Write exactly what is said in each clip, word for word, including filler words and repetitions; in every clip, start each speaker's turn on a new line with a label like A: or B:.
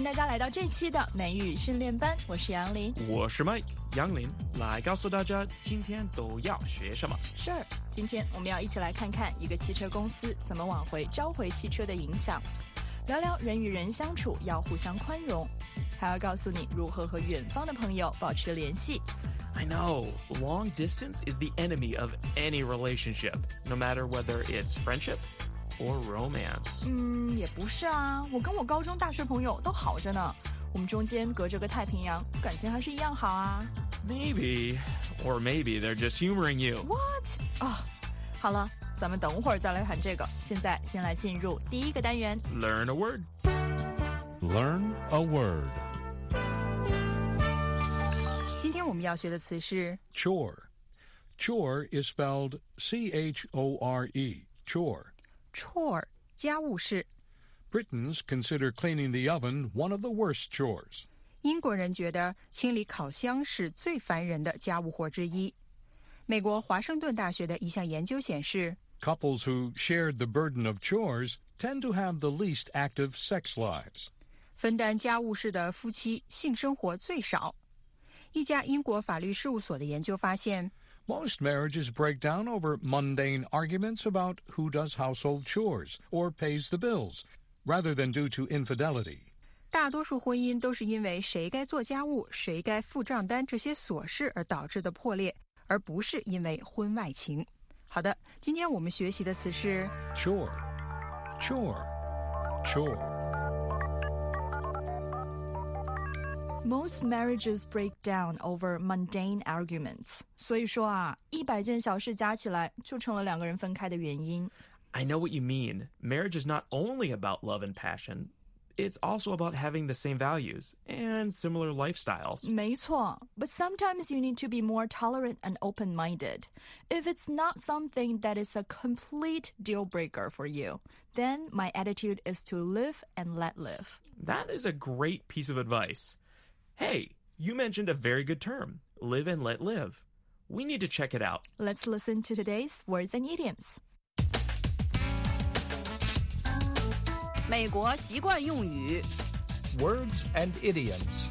A: 大家来到这期的美语训练班，我是杨林，
B: 我是 Mike 杨林，来告诉大家今天都要学什么。
A: Sure， 今天我们要一起来看看一个汽车公司怎么挽回召回汽车的影响，聊聊人与人相处要互相宽容，还要告诉你如何和远方的朋友保持联系。
B: I know, long distance is the enemy of any relationship, no matter whether it's friendship or romance.
A: 嗯，也不是啊，我跟我高中大学朋友都好着呢，我们中间隔着个太平洋，感情还是一样好啊。
B: Maybe, or maybe they're just humoring you.
A: What? 啊、哦，好了，咱们等会儿再来谈这个。现在先来进入第一个单元
B: Learn a word.
C: Learn a word.
D: 今天我们要学的词是
C: Chore. Chore is spelled C H O R E. Chore.
D: chore 家务事。
C: Britons consider cleaning the oven one of the worst chores.
D: 英国人觉得清理烤箱是最烦人的家务活之一。美国华盛顿大学的一项研究显示，
C: Couples who shared the burden of chores tend to have the least active sex lives.
D: 分担家务事的夫妻性生活最少。一家英国法律事务所的研究发现，
C: Most marriages break down over mundane arguments about who does household chores or pays the bills, rather than due to infidelity.
D: 大多数婚姻都是因为谁该做家务、谁该付账单这些琐事而导致的破裂，而不是因为婚外情。好的，今天我们学习的词是
C: Chore. Chore. Chore.
A: Most marriages break down over mundane arguments. 所以说啊，一百件小事加起来就成了两个人分开的原因。
B: I know what you mean. Marriage is not only about love and passion, it's also about having the same values and similar lifestyles.
A: 没错 but sometimes you need to be more tolerant and open-minded. If it's not something that is a complete deal breaker for you, then my attitude is to live and let live.
B: That is a great piece of advice. Hey, you mentioned a very good term, live and let live. We need to check it out.
A: Let's listen to today's words and idioms.
E: 美国习惯用语。
F: Words and idioms.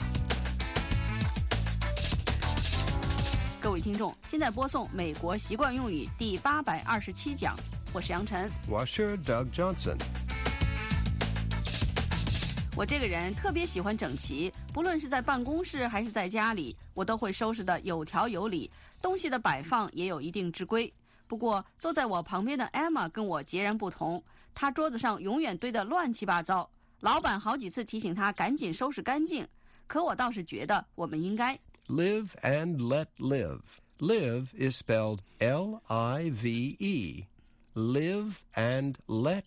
E: 各位听众，现在播送美国习惯用语第八百二十七讲，我是杨晨。
F: 我是 Doug Johnson.
E: 我这个人特别喜欢整齐，不论是在办公室还是在家里，我都会收拾得有条有理，东西的摆放也有一定之规。不过坐在我旁边的 Emma 跟我截然不同，她桌子上永远堆得乱七八糟，老板好几次提醒她赶紧收拾干净，可我倒是觉得我们应该
F: Live and let live. Live is spelled L I V E. Live and let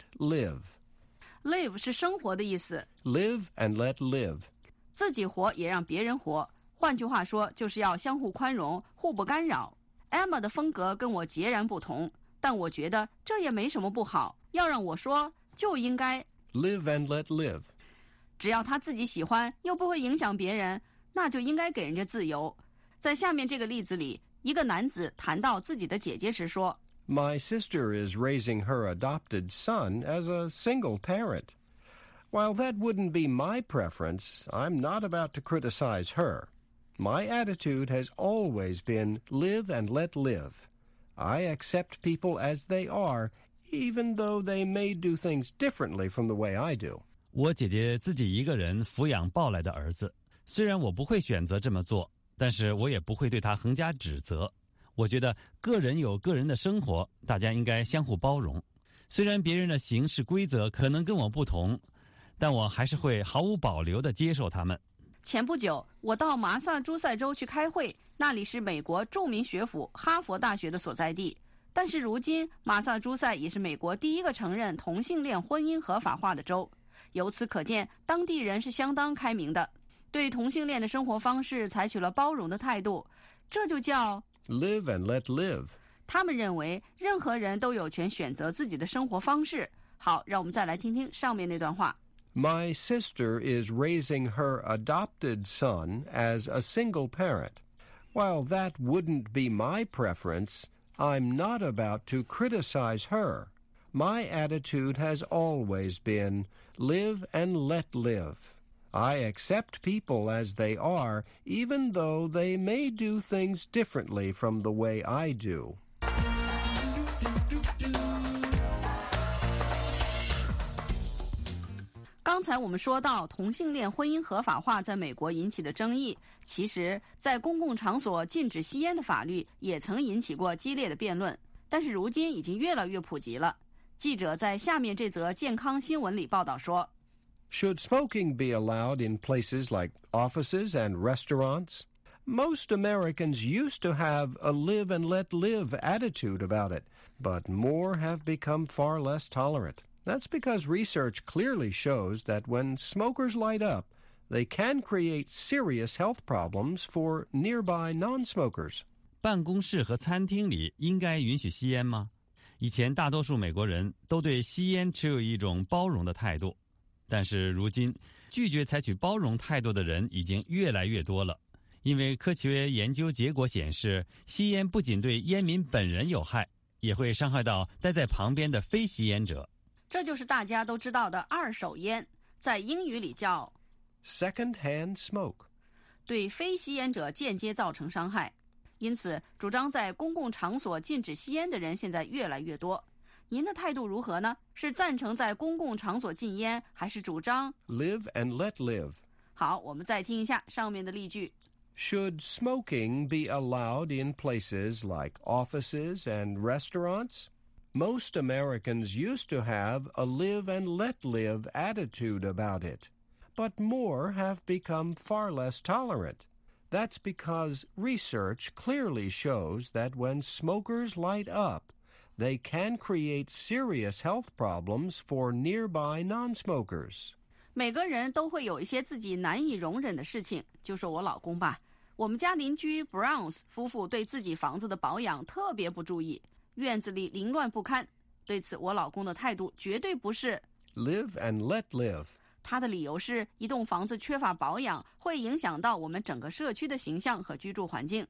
F: live.Live
E: 是生活的意思，
F: and let live.
E: 自己活也让别人活，换句话说就是要相互宽容，互不干扰。 Emma 的风格跟我截然不同，但我觉得这也没什么不好，要让我说就应该
F: Live and let live.
E: 只要他自己喜欢又不会影响别人，那就应该给人家自由。在下面这个例子里，一个男子谈到自己的姐姐时说，
F: My sister is raising her adopted son as a single parent. While that wouldn't be my preference, I'm not about to criticize her. My attitude has always been live and let live. I accept people as they are, even though they may do things differently from the way I do.
G: 我姐姐自己一个人抚养抱来的儿子，虽然我不会选择这么做，但是我也不会对她横加指责。我觉得个人有个人的生活，大家应该相互包容。虽然别人的行事规则可能跟我不同，但我还是会毫无保留地接受他们。
E: 前不久我到马萨诸塞州去开会，那里是美国著名学府哈佛大学的所在地。但是如今马萨诸塞也是美国第一个承认同性恋婚姻合法化的州，由此可见当地人是相当开明的，对同性恋的生活方式采取了包容的态度，这就叫
F: Live and let live.
E: 他们认为任何人都有权选择自己的生活方式。好，让我们再来听听上面那段话。
F: My sister is raising her adopted son as a single parent. While that wouldn't be my preference, I'm not about to criticize her. My attitude has always been live and let live. I accept people as they are, even though they may do things differently from the way I do.
E: 刚才我们说到同性恋婚姻合法化在美国引起的争议，其实在公共场所禁止吸烟的法律也曾引起过激烈的辩论，但是如今已经越来越普及了。记者在下面这则健康新闻里报道说，
F: Should smoking be allowed in places like offices and restaurants? Most Americans used to have a live and let live attitude about it, but more have become far less tolerant. That's because research clearly shows that when smokers light up, they can create serious health problems for nearby non-smokers.
G: 办公室和餐厅里应该允许吸烟吗？以前大多数美国人都对吸烟持有一种包容的态度，但是如今拒绝采取包容态度的人已经越来越多了。因为科学研究结果显示，吸烟不仅对烟民本人有害，也会伤害到待在旁边的非吸烟者。
E: 这就是大家都知道的二手烟，在英语里叫
F: second-hand smoke，
E: 对非吸烟者间接造成伤害。因此，主张在公共场所禁止吸烟的人现在越来越多。您的态度如何呢？是赞成在公共场所禁烟，还是主张
F: live and let live？
E: 好，我们再听一下上面的例句。
F: Should smoking be allowed in places like offices and restaurants? Most Americans used to have a live and let live attitude about it, but more have become far less tolerant. That's because research clearly shows that when smokers light up, they can create serious health problems for nearby non-smokers.
E: 每个人都会有一些自己难以容忍的事情，就说我老公吧，我们家邻居 Browns 夫妇对自己房子的保养特别不注意，院子里凌乱不堪。对此，我老公的态度绝对不是
F: live and let live。
E: 他的理由是，一栋房子缺乏保养，会影响到我们整个社区的形象和居住环境。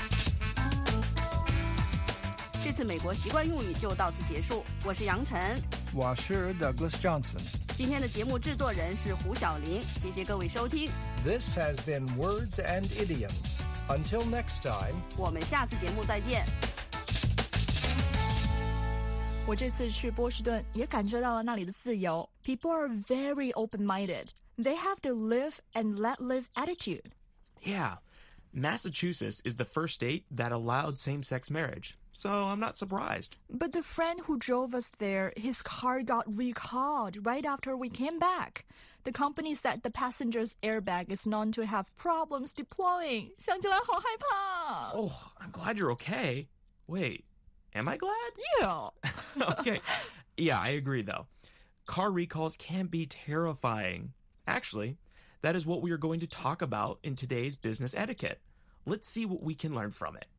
E: 这次美国习惯用语就到此结束。我是杨晨，
H: 我是 Douglas Johnson。
E: 今天的节目制作人是胡小玲，谢谢各位收听。
H: This has been Words and Idioms. Until next time，
E: 我们下次节目再见。
A: 我这次去波士顿也感受到了那里的自由。People are very open-minded. They have the live and let live attitude.
B: Yeah. Massachusetts is the first state that allowed same-sex marriage, so I'm not surprised.
A: But the friend who drove us there, his car got recalled right after we came back. The company said the passenger's airbag is known to have problems deploying. 想起来好害怕。
B: Oh, I'm glad you're okay. Wait, am I glad?
A: Yeah.
B: Okay. Yeah, I agree, though. Car recalls can be terrifying. Actually, that is what we are going to talk about in today's business etiquette. Let's see what we can learn from it.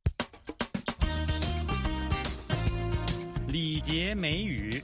G: 礼节美语。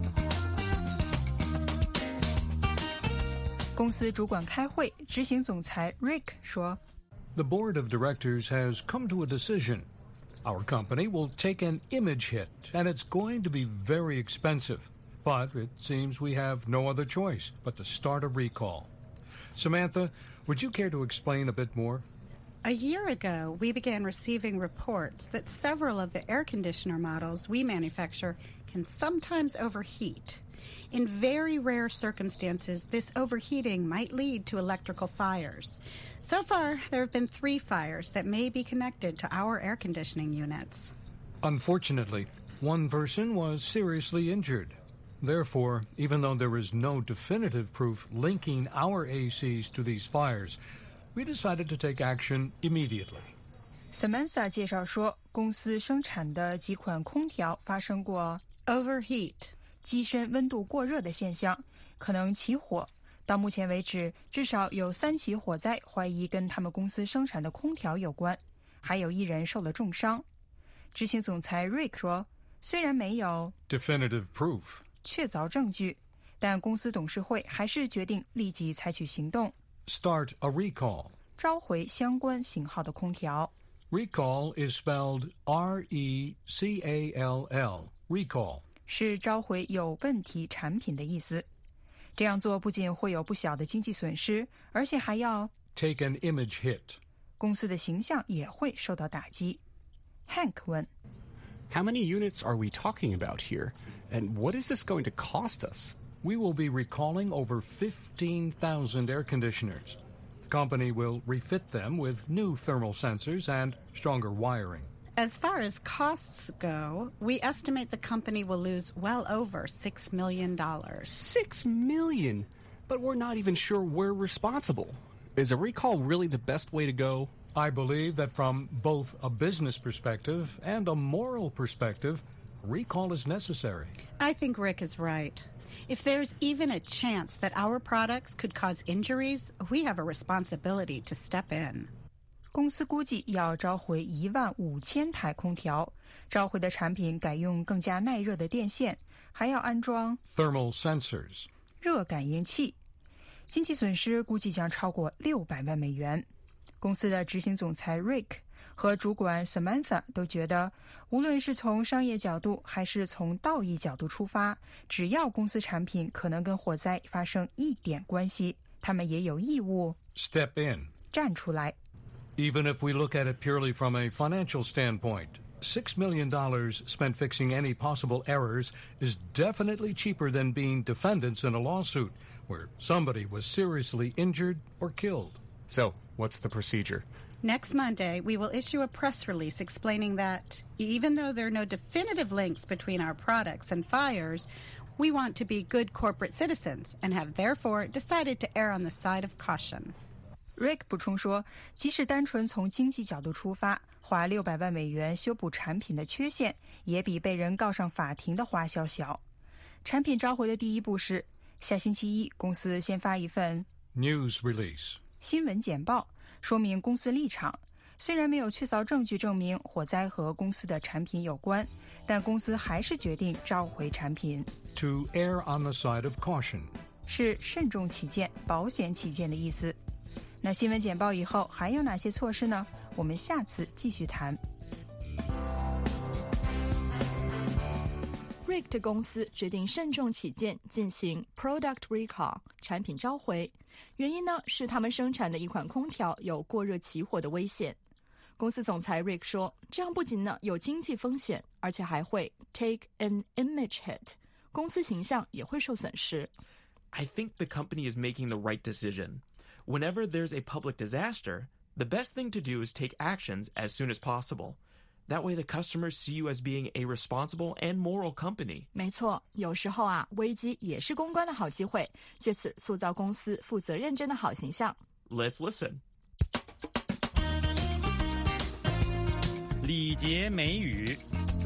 D: 公司主管开会，执行总裁 Rick 说
C: The board of directors has come to a decision. Our company will take an image hit, and it's going to be very expensive. But it seems we have no other choice but to start a recall. Samantha, would you care to explain a bit more?
I: A year ago, we began receiving reports that several of the air conditioner models we manufacture can sometimes overheat. In very rare circumstances, this overheating might lead to electrical fires. So far, there have been three fires that may be connected to our air conditioning units.
C: Unfortunately, one person was seriously injured. Therefore, even though there is no definitive proof linking our A Cs to these fires, we decided to take action immediately.
D: Samantha 介绍说，公司生产的几款空调发生过
I: overheat
D: 机身温度过热的现象，可能起火。到目前为止，至少有三起火灾，怀疑跟他们公司生产的空调有关，还有一人受了重伤。执行总裁 Rick 说，虽然没有
C: definitive proof
D: 确凿证据，但公司董事会还是决定立即采取行动
C: ，start a recall
D: 召回相关型号的空调。
C: Recall is spelled R E C A L L, recall
D: 是召回有问题产品的意思。 这样做不仅会有不小的经济损失，而且还要
C: take an image hit.
D: 公司的形象也会受到打击。Hank 问
J: How many units are we talking about here? And what is this going to cost us?
C: We will be recalling over fifteen thousand air conditioners. The company will refit them with new thermal sensors and stronger wiring.
I: As far as costs go, we estimate the company will lose well over six million dollars.
J: Six million? But we're not even sure we're responsible. Is a recall really the best way to go?
C: I believe that from both a business perspective and a moral perspective, a recall is necessary.
I: I think Rick is right. If there's even a chance that our products could cause injuries, we have a responsibility to step in.
D: 公司估计要召回一万五千台空调，召回的产品改用更加耐热的电线，还要安装
C: thermal sensors
D: 热感应器，经济损失估计将超过六百万美元。公司的执行总裁 Rick 和主管 Samantha 都觉得，无论是从商业角度还是从道义角度出发，只要公司产品可能跟火灾发生一点关系，他们也有义务
C: step in
D: 站出来。
C: Even if we look at it purely from a financial standpoint, six million dollars spent fixing any possible errors is definitely cheaper than being defendants in a lawsuit where somebody was seriously injured or killed.
J: So, what's the procedure?
I: Next Monday, we will issue a press release explaining that even though there are no definitive links between our products and fires, we want to be good corporate citizens and have therefore decided to err on the side of caution.
D: Rick 补充说，即使单纯从经济角度出发，花六百万美元修补产品的缺陷，也比被人告上法庭的花销小。产品召回的第一步是，下星期一公司先发一份
C: news release
D: 新闻简报，说明公司立场。虽然没有确凿证据证明火灾和公司的产品有关，但公司还是决定召回产品。
C: To err on the side of caution
D: 是慎重起见、保险起见的意思。那新闻简报以后还有哪些措施呢？我们下次继续谈。
A: Rick 的公司决定慎重起见，进行 product recall 产品召回。原因呢是他们生产的一款空调有过热起火的危险。公司总裁 Rick 说，这样不仅呢有经济风险，而且还会 take an image hit， 公司形象也会受损失。
B: I think the company is making the right decision. Whenever there's a public disaster, the best thing to do is take actions as soon as possible. That way the customers see you as being a responsible and moral company.
A: 没错，有时候啊，危机也是公关的好机会，借此塑造公司负责认真的好形象。
B: Let's listen.
G: 礼节美语。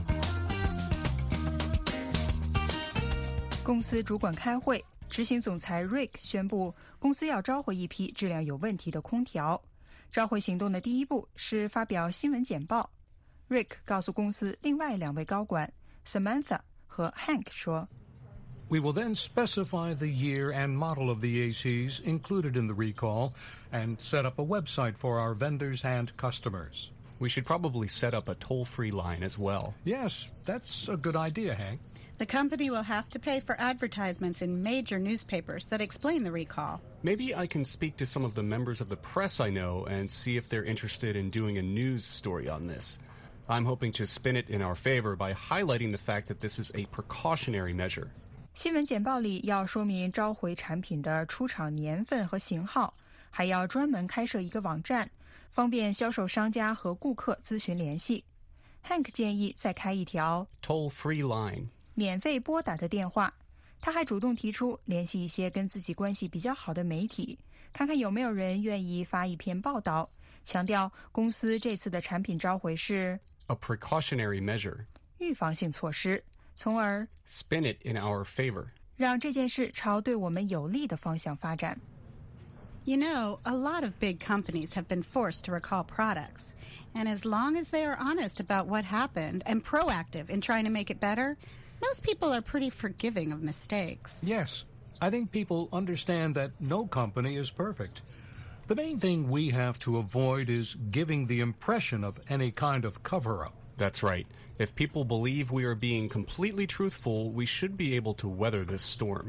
D: 公司主管开会，执行总裁 Rick 宣布，公司要召回一批质量有问题的空调。召回行动的第一步是发表新闻简报。Rick 告诉公司另外两位高管 Samantha 和 Hank 说
C: We will then specify the year and model of the A Cs included in the recall and set up a website for our vendors and customers.
J: We should probably set up a toll-free line as well.
C: Yes, that's a good idea, Hank.
I: The company will have to pay for advertisements in major newspapers that explain the recall.
J: Maybe I can speak to some of the members of the press I know and see if they're interested in doing a news story on this. I'm hoping to spin it in our favor by highlighting the fact that this is a precautionary measure.
D: 新闻简报里要说明召回产品的出厂年份和型号，还要专门开设一个网站，方便销售商家和顾客咨询联系。Hank 建议再开一条
J: toll-free line
D: 免费拨打的电话。他还主动提出联系一些跟自己关系比较好的媒体，看看有没有人愿意发一篇报道，强调公司这次的产品召回是
J: a precautionary measure
D: 预防性措施，从而
J: spin it in our favor
D: 让这件事朝对我们有利的方向发展。
I: You know, a lot of big companies have been forced to recall products. And as long as they are honest about what happened and proactive in trying to make it better, most people are pretty forgiving of mistakes.
C: Yes, I think people understand that no company is perfect. The main thing we have to avoid is giving the impression of any kind of cover-up.
J: That's right. If people believe we are being completely truthful, we should be able to weather this storm.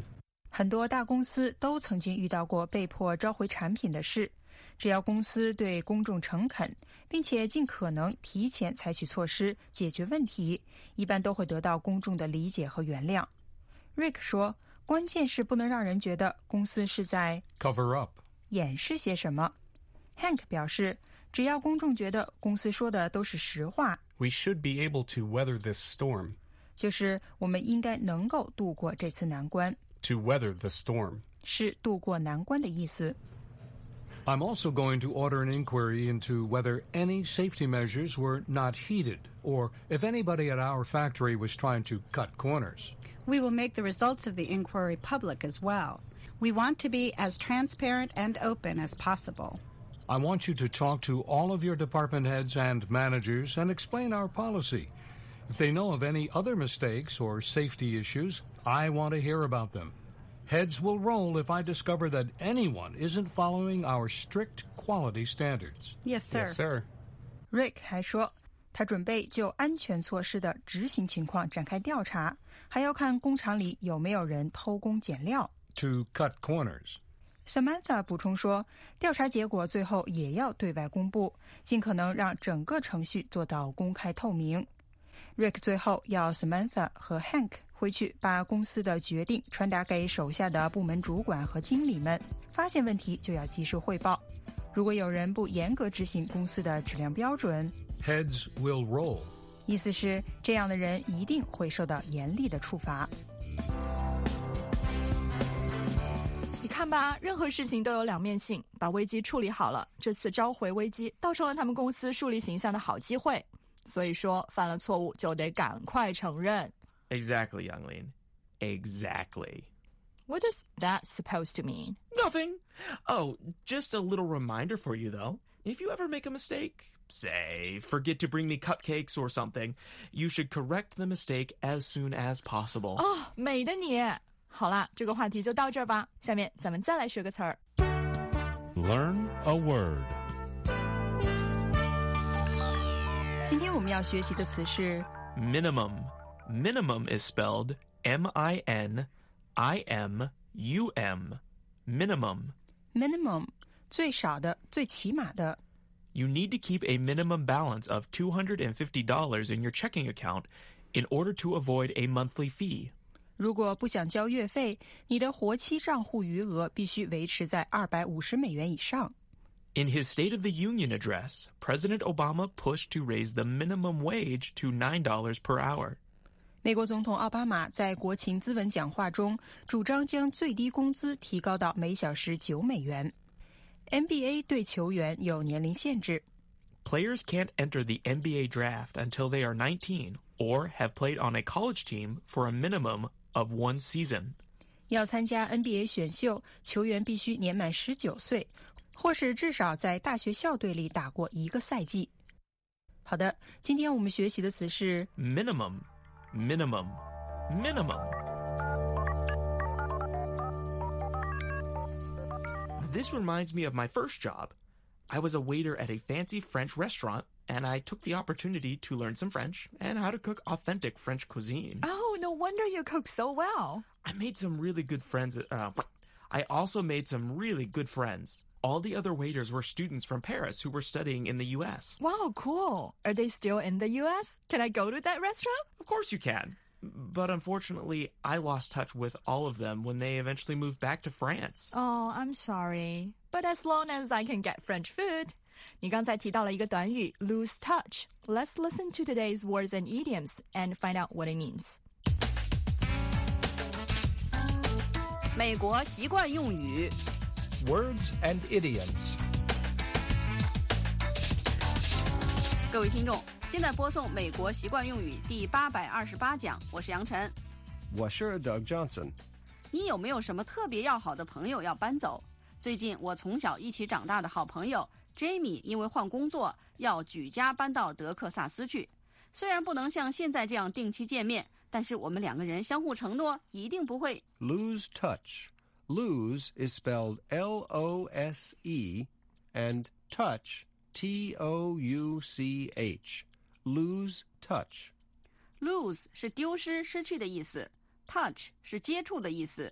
D: 很多大公司都曾经遇到过被迫召回产品的事，只要公司对公众诚恳，并且尽可能提前采取措施解决问题，一般都会得到公众的理解和原谅。 Rick 说，关键是不能让人觉得公司是在
C: Cover up.
D: 掩饰些什么。 Hank 表示，只要公众觉得公司说的都是实话，
J: We should be able to weather this storm.
D: 就是我们应该能够度过这次难关。
J: To weather the storm.
D: 是度过难关的意思。
C: I'm also going to order an inquiry into whether any safety measures were not heeded, or if anybody at our factory was trying to cut corners.
I: We will make the results of the inquiry public as well. We want to be as transparent and open as possible.
C: I want you to talk to all of your department heads and managers and explain our policy. If they know of any other mistakes or safety issues, I want to hear about them. Heads will roll if I discover that anyone isn't following our strict quality standards.
I: Yes, sir.
J: Yes, sir.
D: Rick 还说，他准备就安全措施的执行情况展开调查，还要看工厂里有没有人偷工减料。
C: To cut corners.
D: Samantha 补充说，调查结果最后也要对外公布，尽可能让整个程序做到公开透明。 Rick 最后要 Samantha 和 Hank 回去把公司的决定传达给手下的部门主管和经理们，发现问题就要及时汇报。如果有人不严格执行公司的质量标准，
C: Heads will roll.
D: 意思是这样的人一定会受到严厉的处罚。
A: 你看吧，任何事情都有两面性，把危机处理好了，这次召回危机倒成了他们公司树立形象的好机会。所以说，犯了错误就得赶快承认。
B: Exactly, Youngling. Exactly.
A: What is that supposed to mean?
B: Nothing. Oh, just a little reminder for you, though. If you ever make a mistake, say, forget to bring me cupcakes or something, you should correct the mistake as soon as possible.
A: 哦，美的你。好啦，这个话题就到这儿吧。下面咱们再来学个词儿。
K: Learn a word.
D: 今天我们要学习的词是
B: Minimum. Minimum is spelled M I N I M U M. Minimum.
D: minimum， 最少的，最起码的。
B: You need to keep a minimum balance of two hundred fifty dollars in your checking account in order to avoid a monthly fee.
D: 如果不想交月费，你的活期账户余额必须维持在二百五十美元以上。
B: In his State of the Union address, President Obama pushed to raise the minimum wage to nine dollars per hour.
D: 美国总统奥巴马在国情咨文讲话中主张将最低工资提高到每小时九美元。N B A 对球员有年龄限制。
B: Players can't enter the N B A draft until they are nineteen or have played on a college team for a minimum of one season.
D: 要参加 N B A 选秀，球员必须年满十九岁，或是至少在大学校队里打过一个赛季。好的，今天我们学习的词是
B: Minimum, minimum, minimum. This reminds me of my first job. I was a waiter at a fancy French restaurant, and I took the opportunity to learn some French and how to cook authentic French cuisine.
A: Oh, no wonder you cook so well.
B: I made some really good friends. Uh, I also made some really good friends. All the other waiters were students from Paris who were studying in the U S.
A: Wow, cool. Are they still in the U S? Can I go to that restaurant?
B: Of course you can. But unfortunately, I lost touch with all of them when they eventually moved back to France.
A: Oh, I'm sorry. But as long as I can get French food. 你刚才提到了一个短语 lose touch. Let's listen to today's words and idioms and find out what it means.
E: 美国习惯用语。
H: Words and idioms.
E: 各位听众，现在播送美国习惯用语第八百二十八讲，我是杨晨。
F: 我是 Doug Johnson.
E: 你有没有什么特别要好的朋友要搬走？最近我从小一起长大的好朋友 Jamie 因为换工作要举家搬到德克萨斯去。虽然不能像现在这样定期见面，但是我们两个人相互承诺，一定不会
F: Lose touch. Lose is spelled L O S E, and touch, T O U C H. Lose touch.
E: Lose 是丢失、失去的意思 ，touch 是接触的意思。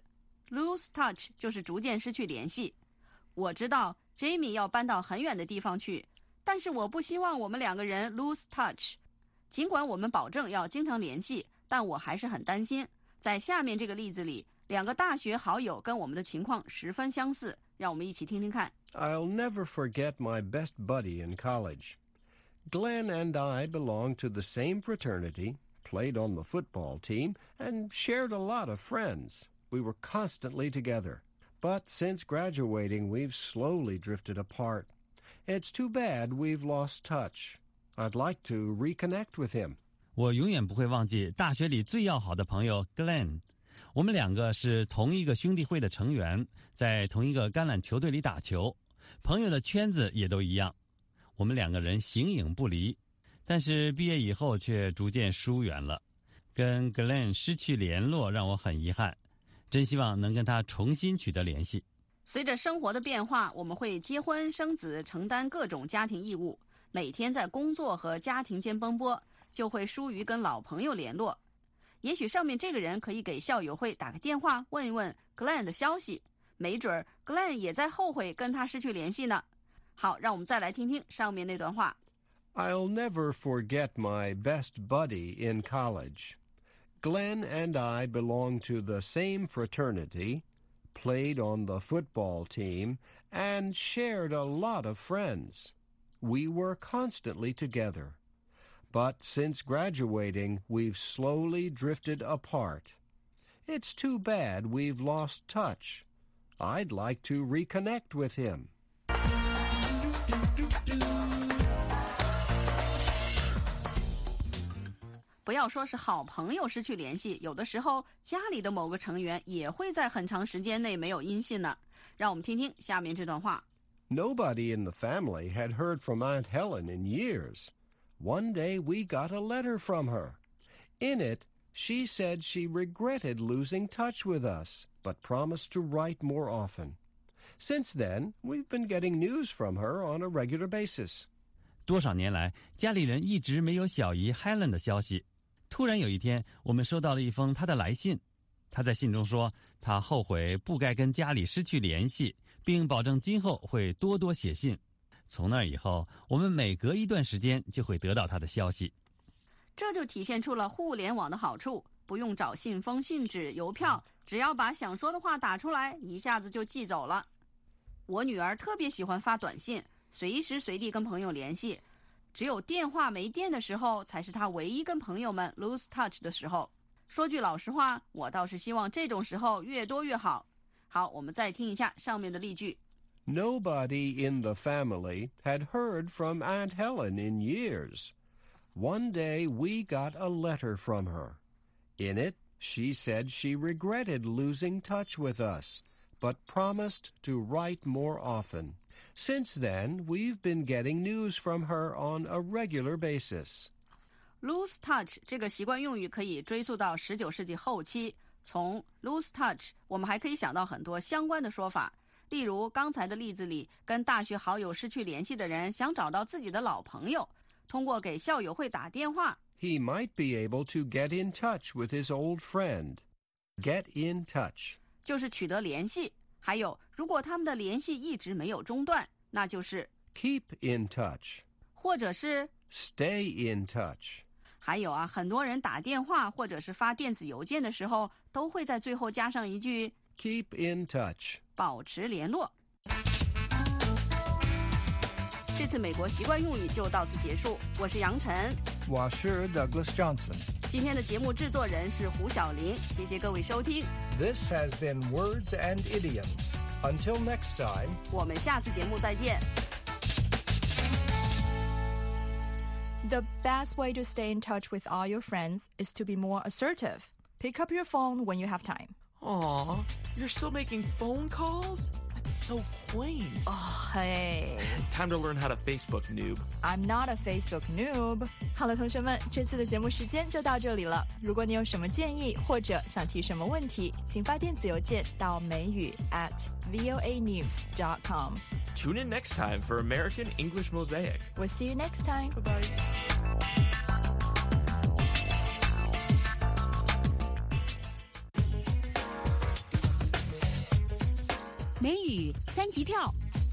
E: lose touch 就是逐渐失去联系。我知道 Jamie 要搬到很远的地方去，但是我不希望我们两个人 lose touch。尽管我们保证要经常联系，但我还是很担心。在下面这个例子里，两个大学好友跟我们的情况十分相似，让我们一起听听看。
F: I'll never forget my best buddy in college. Glenn and I belonged to the same fraternity, played on the football team, and shared a lot of friends. We were constantly together. But since graduating, we've slowly drifted apart. It's too bad we've lost touch. I'd like to reconnect with him.
G: 我永远不会忘记大学里最要好的朋友 Glenn。我们两个是同一个兄弟会的成员，在同一个橄榄球队里打球，朋友的圈子也都一样。我们两个人形影不离，但是毕业以后却逐渐疏远了。跟 Glenn 失去联络让我很遗憾，真希望能跟他重新取得联系。
E: 随着生活的变化，我们会结婚生子，承担各种家庭义务，每天在工作和家庭间奔波，就会疏于跟老朋友联络。也许上面这个人可以给校友会打个电话，问一问 Glenn 的消息，没准 Glenn 也在后悔跟他失去联系呢。好，让我们再来听听上面那段话。
F: I'll never forget my best buddy in college. Glenn and I belonged to the same fraternity, played on the football team, and shared a lot of friends. We were constantly together. But since graduating, we've slowly drifted apart. It's too bad we've lost touch. I'd like to reconnect with him.
E: 不要说是好朋友失去联系，有的时候家里的某个成员也会在很长时间内没有音信呢。让我们听听下面这段话。
F: Nobody in the family had heard from Aunt Helen in years. One day we got a letter from her. In it, she said she regretted losing touch with us, but promised to write more often. Since then, we've been getting news from her on a regular basis.
G: 多少年来，家里人一直没有小姨 Helen 的消息。突然有一天，我们收到了一封她的来信。她在信中说，她后悔不该跟家里失去联系，并保证今后会多多写信。从那以后，我们每隔一段时间就会得到她的消息。
E: 这就体现出了互联网的好处，不用找信封、信纸、邮票，只要把想说的话打出来，一下子就寄走了。我女儿特别喜欢发短信，随时随地跟朋友联系，只有电话没电的时候，才是她唯一跟朋友们 lose touch 的时候。说句老实话，我倒是希望这种时候越多越好。好，我们再听一下上面的例句。
F: Nobody in the family had heard from Aunt Helen in years. One day we got a letter from her. In it, she said she regretted losing touch with us, but promised to write more often. Since then, we've been getting news from her on a regular basis.
E: lose touch 这个习惯用语可以追溯到十九世纪后期。从 lose touch 我们还可以想到很多相关的说法，例如刚才的例子里，跟大学好友失去联系的人想找到自己的老朋友，通过给校友会打电话。
F: He might be able to get in touch with his old friend. Get in touch
E: 就是取得联系，还有如果他们的联系一直没有中断，那就是
F: keep in touch
E: 或者是
F: stay in touch。
E: 还有啊，很多人打电话或者是发电子邮件的时候，都会在最后加上一句
F: keep in touch
E: 保持联络。这次美国习惯用语就到此结束，我是杨晨，
H: 我是 Douglas Johnson。
E: 今天的节目制作人是胡小玲，谢谢各位收听。
H: This has been Words and Idioms. Until next time,
E: 我们下次节目再见。
A: The best way to stay in touch with all your friends is to be more assertive. Pick up your phone when you have time.
B: Aw, you're still making phone calls? That's so quaint.
A: Oh, hey.
B: Time to learn how to Facebook, noob.
A: I'm not a Facebook noob. 好了，同学们，这次的节目时间就到这里了。如果你有什么建议或者想提什么问题，请发电子邮件到美语 at voa news dot com.
B: Tune in next time for American English Mosaic.
A: We'll see you next time.
B: Bye-bye.
L: 美语三级跳。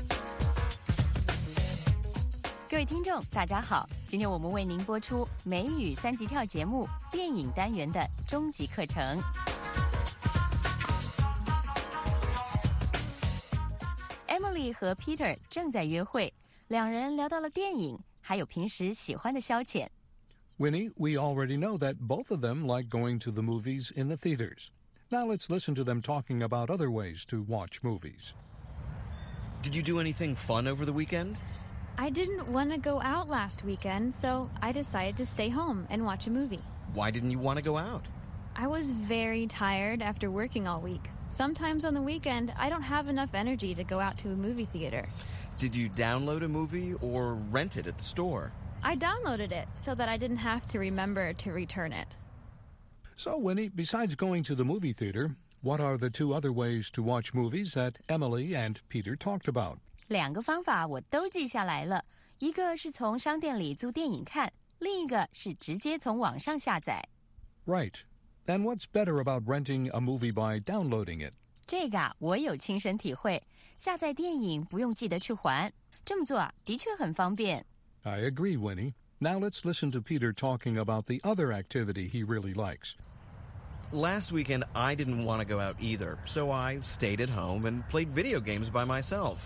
M: 各位听众，大家好，今天我们为您播出美语三级跳节目电影单元的终极课程。Emily 和 Peter 正在约会，两人聊到了电影，还有平时喜欢的消遣。
C: Winnie, we already know that both of them like going to the movies in the theaters. Now let's listen to them talking about other ways to watch movies.
N: Did you do anything fun over the weekend?
O: I didn't want to go out last weekend, so I decided to stay home and watch a movie.
N: Why didn't you want to go out?
O: I was very tired after working all week. Sometimes on the weekend, I don't have enough energy to go out to a movie theater.
N: Did you download a movie or rent it at the store?
O: I downloaded it so that I didn't have to remember to return it.
C: So, Winnie, besides going to the movie theater, what are the two other ways to watch movies that Emily and Peter talked about?
M: 两个方法我都记下来了，一个是从商店里租电影看，另一个是直接从网上下载。
C: Right. And what's better about renting a movie by downloading it?
M: 这个啊，我有亲身体会。下载电影不用记得去还，这么做啊，的确很方便。
C: I agree, Winnie. Now let's listen to Peter talking about the other activity he really likes.
N: Last weekend, I didn't want to go out either, so I stayed at home and played video games by myself.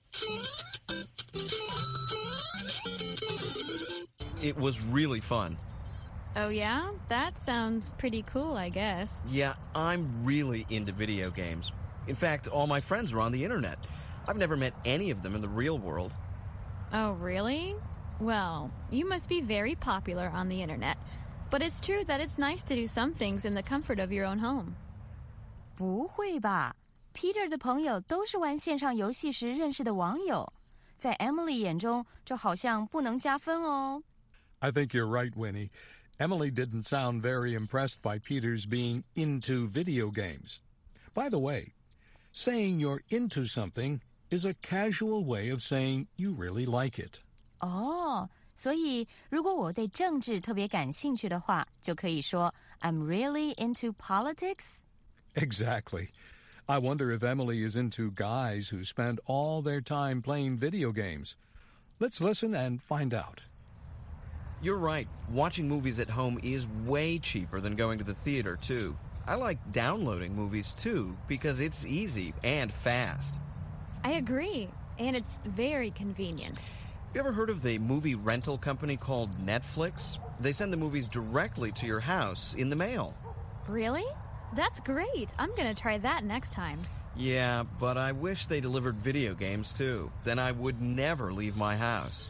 N: It was really fun.
O: Oh yeah? That sounds pretty cool, I guess.
N: Yeah, I'm really into video games. In fact, all my friends are on the internet. I've never met any of them in the real world.
O: Oh, really? Well, you must be very popular on the internet. But it's true that it's nice to do some things in the comfort of your own home.
M: 不会吧 Peter 的朋友都是玩线上游戏时认识的网友，在 Emily 眼中，这好像不能加分哦。
C: I think you're right, Winnie. Emily didn't sound very impressed by Peter's being into video games. By the way, saying you're into something is a casual way of saying you really like it.
M: 哦，所以如果我对政治特别感兴趣的话，就可以说 I'm really into politics.
C: Exactly. I wonder if Emily is into guys who spend all their time playing video games. Let's listen and find out.
N: You're right. Watching movies at home is way cheaper than going to the theater, too. I like downloading movies, too, because it's easy and fast.
O: I agree, and it's very convenient.
N: You ever heard of the movie rental company called Netflix? They send the movies directly to your house in the mail.
O: Really? That's great. I'm going to try that next time.
N: Yeah, but I wish they delivered video games, too. Then I would never leave my house.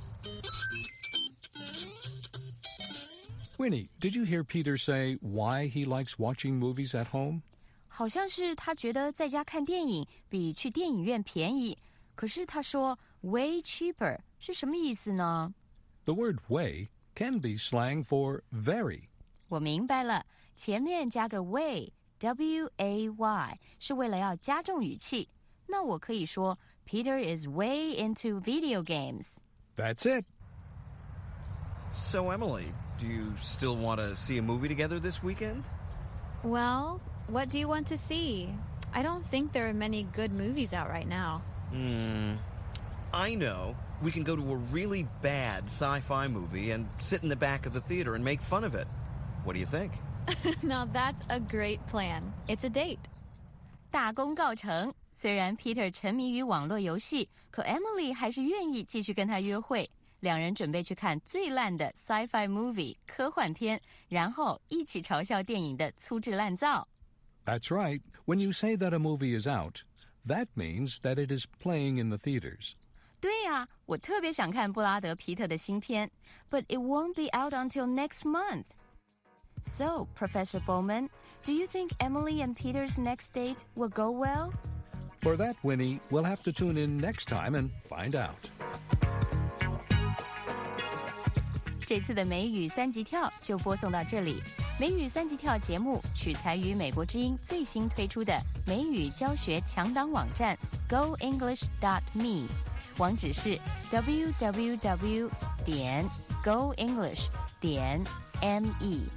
C: Winnie, did you hear Peter say why he likes watching movies at home?
M: 好像是他觉得在家看电影比去电影院便宜，可是他说 way cheaper 是什么意思呢？
C: The word way can be slang for very.
M: 我明白了，前面加个 way, W A Y 是为了要加重语气。那我可以说 Peter is way into video games.
C: That's it.
N: So, Emily, do you still want to see a movie together this weekend?
O: Well, what do you want to see? I don't think there are many good movies out right now.
N: Hmm. I know. We can go to a really bad sci-fi movie and sit in the back of the theater and make fun of it. What do you think?
O: Now that's a great plan. It's a date.
M: 大功告成。虽然 Peter 沉迷于网络游戏，可 Emily 还是愿意继续跟他约会。两人准备去看最烂的 sci-fi movie 科幻片，然后一起嘲笑电影的粗制滥造。
C: That's right. When you say that a movie is out, that means that it is playing in the theaters.
M: 对呀，我特别想看布拉德·皮特的新片 ，but it won't be out until next month. So, Professor Bowman, do you think Emily and Peter's next date will go well?
C: For that, Winnie, we'll have to tune in next time and find out.
M: 这次的美语三级跳就播送到这里。美语三级跳节目取材于美国之音最新推出的美语教学强档网站 go english dot me， 网址是 w w w 点 go english 点 m e。